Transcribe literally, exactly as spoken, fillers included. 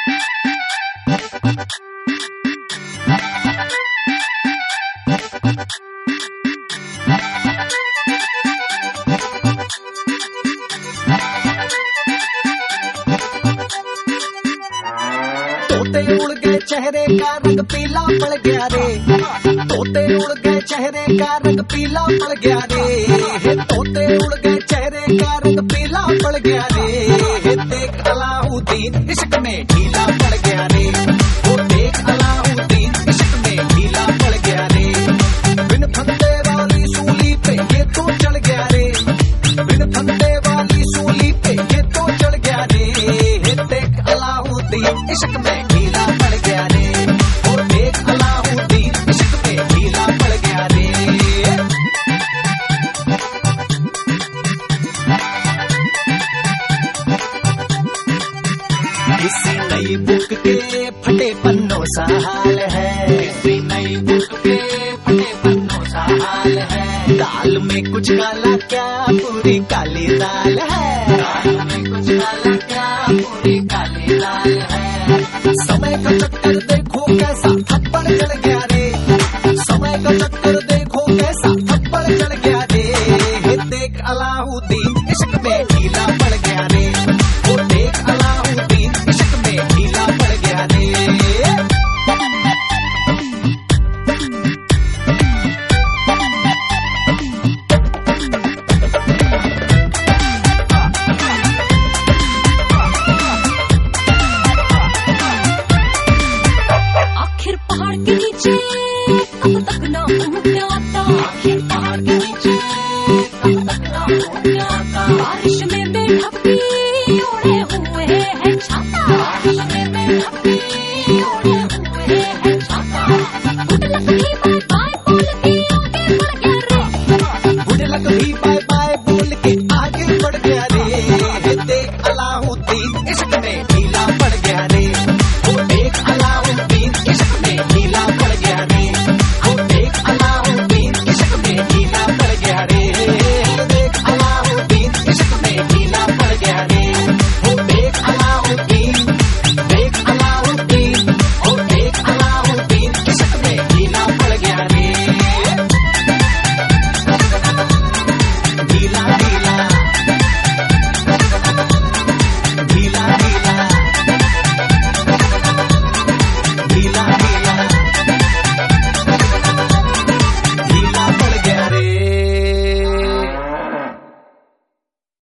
तोते उड़ गए चेहरे का रंग पीला पड़ गया रे, तोते उड़ गए चेहरे का रंग पीला पड़ गया रे, तोते उड़ गए चेहरे का रंग पीला पड़ गया रे। देख अलाउद्दीन इश्क में ढीला पड़ गया रे, वो देख अलाउद्दीन इश्क में ढीला पड़ गया रे। बिन फंदे वाली सूली पे ये तो चढ़ गया रे, बिन फंदे वाली सूली पे ये तो चढ़ गया रे। देख अलाउद्दीन इश्क में ढीला पड़ गया रे, और देख अलाउद्दीन इश्क में ढीला पड़ गया रे। किसी नई बुक के फटे पन्नों सा हाल है, किसी नई बुक के फटे पन्नों सा हाल है। दाल में कुछ काला क्या पूरी काली दाल है, दाल में कुछ काला क्या पूरी काली दाल है। समय का चक्कर देखो कैसा थप्पड़ चढ़ गया रे, समय का चक्कर